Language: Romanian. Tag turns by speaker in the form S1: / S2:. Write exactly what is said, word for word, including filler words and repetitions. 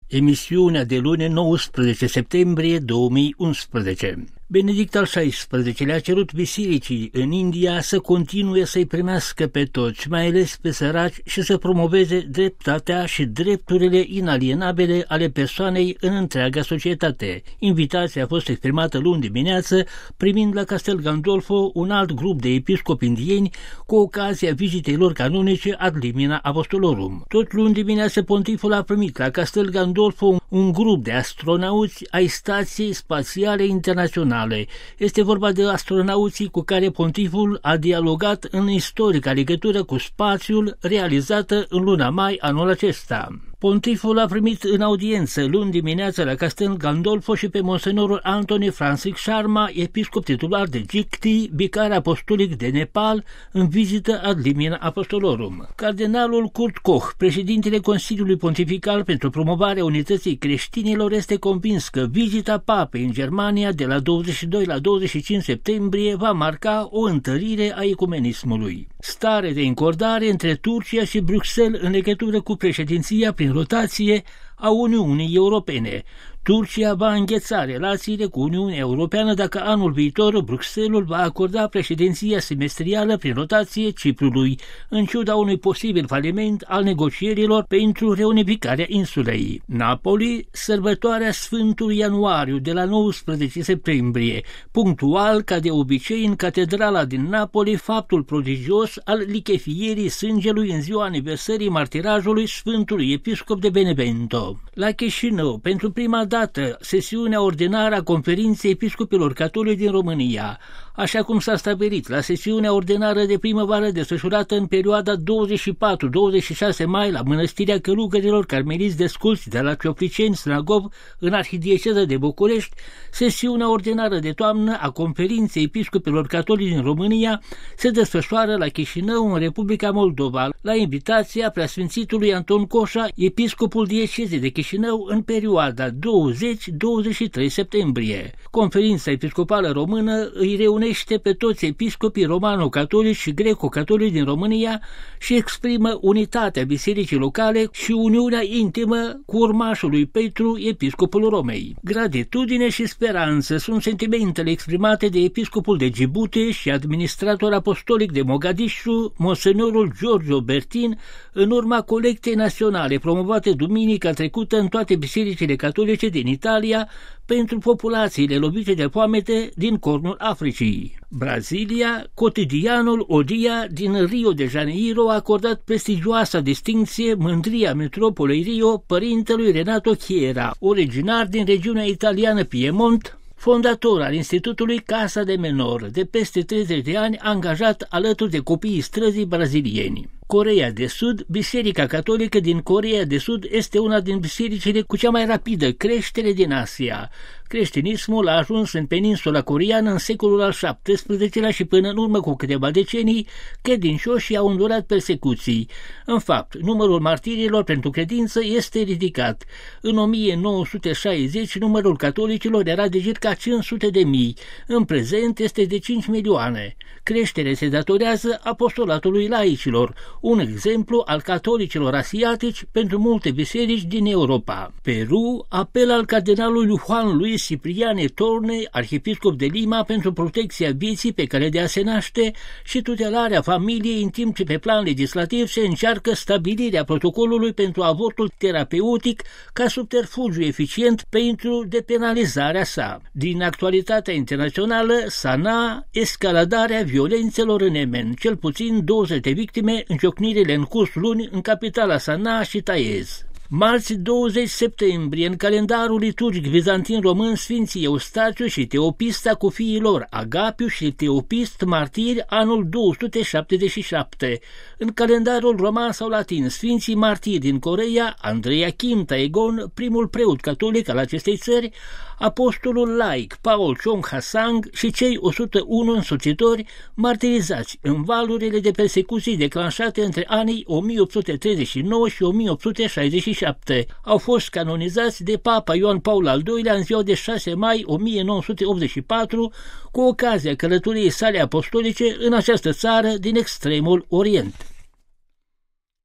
S1: Emisiunea de luni nouăsprezece septembrie două mii unsprezece. Benedict al șaisprezecelea a cerut bisericii în India să continue să-i primească pe toți, mai ales pe săraci, și să promoveze dreptatea și drepturile inalienabile ale persoanei în întreaga societate. Invitația a fost exprimată luni dimineață, primind la Castel Gandolfo un alt grup de episcopi indieni cu ocazia vizitei lor canonice ad limina apostolorum. Tot luni dimineață pontiful a primit la Castel Gandolfo un grup de astronauți ai Stației Spațiale Internaționale. Este vorba de astronauții cu care pontiful a dialogat în istorica legătură cu spațiul realizată în luna mai anul acesta. Pontiful a primit în audiență luni dimineața la Castel Gandolfo și pe monsenorul Anthony Francis Sharma, episcop titular de Jikti, vicar apostolic de Nepal, în vizită ad limina apostolorum. Cardinalul Kurt Koch, președintele Consiliului Pontifical pentru promovarea unității creștinilor, este convins că vizita papei în Germania de la douăzeci și doi la douăzeci și cinci septembrie va marca o întărire a ecumenismului. Stare de încordare între Turcia și Bruxelles în legătură cu președinția prin rotație a Uniunii Europene. Turcia va îngheța relațiile cu Uniunea Europeană dacă anul viitor Bruxelles va acorda președinția semestrială prin rotație Ciprului, în ciuda unui posibil faliment al negocierilor pentru reunificarea insulei. Napoli, sărbătoarea Sfântului Ianuariu de la nouăsprezece septembrie, punctual ca de obicei în catedrala din Napoli, faptul prodigios al lichefierii sângelui în ziua aniversării martirajului Sfântului Episcop de Benevento. La Chișinău, pentru prima dată, dată sesiunea ordinară a Conferinței Episcopilor Catolici din România, așa cum s-a stabilit la sesiunea ordinară de primăvară desfășurată în perioada douăzeci și patru douăzeci și șase mai la Mănăstirea Călugărilor Carmeliți Desculți de la Ciopliceni, Snagov, în Arhidieceza de București. Sesiunea ordinară de toamnă a Conferinței Episcopilor Catolici din România se desfășoară la Chișinău, în Republica Moldova, la invitația preasfințitului Anton Coșa, episcopul diecezei de Chișinău, în perioada douăzeci douăzeci și trei septembrie. Conferința Episcopală Română îi reunește pe toți episcopii romano-catolici și greco-catolici din România și exprimă unitatea bisericii locale și uniunea intimă cu urmașul lui Petru, episcopul Romei. Gratitudine și speranță sunt sentimentele exprimate de episcopul de Djibouti și administrator apostolic de Mogadishu, monsenorul Giorgio Bertin, în urma colectei naționale promovate duminica trecută în toate bisericile catolice din Italia pentru populațiile lovite de foamete din cornul Africii. Brazilia, cotidianul O Dia din Rio de Janeiro a acordat prestigioasa distincție Mândria Metropolei Rio părintelui Renato Chiera, originar din regiunea italiană Piemont, fondator al Institutului Casa de Menor, de peste treizeci de ani angajat alături de copiii străzii brazilieni. Coreea de Sud, Biserica Catolică din Coreea de Sud este una din bisericile cu cea mai rapidă creștere din Asia. Creștinismul a ajuns în peninsula coreeană în secolul al șaptesprezecelea și până în urmă cu câteva decenii, credincioșii au îndurat persecuții. În fapt, numărul martirilor pentru credință este ridicat. În o mie nouă sute șaizeci, numărul catolicilor era de circa cinci sute de mii. În prezent este de cinci milioane. Creșterea se datorează apostolatului laicilor, un exemplu al catolicilor asiatici pentru multe biserici din Europa. Peru, apel al cardinalului Juan Luis Cipriane Torne, arhiepiscop de Lima, pentru protecția vieții pe care de a se naște și tutelarea familiei, în timp ce pe plan legislativ se încearcă stabilirea protocolului pentru avortul terapeutic ca subterfugiu eficient pentru depenalizarea sa. Din actualitatea internațională, Sanaa, escaladarea violențelor în Yemen, cel puțin douăzeci de victime în ciocnirile în curs luni în capitala Sanaa și Taiz. Marți douăzeci septembrie, în calendarul liturgic bizantin român, Sfinții Eustațiu și Teopista cu fiii lor, Agapiu și Teopist, martiri, anul două sute șaptezeci și șapte. În calendarul roman sau latin, Sfinții martiri din Coreea, Andreea Kim Taegon, primul preot catolic al acestei țări, apostolul laic Paul Chong Hasang și cei o sută unu însoțitori martirizați în valurile de persecuții declanșate între anii o mie opt sute treizeci și nouă și o mie opt sute șaizeci și șapte. Au fost canonizați de Papa Ioan Paul al doilea în ziua de șase mai o mie nouă sute optzeci și patru, cu ocazia călătoriei sale apostolice în această țară din extremul Orient.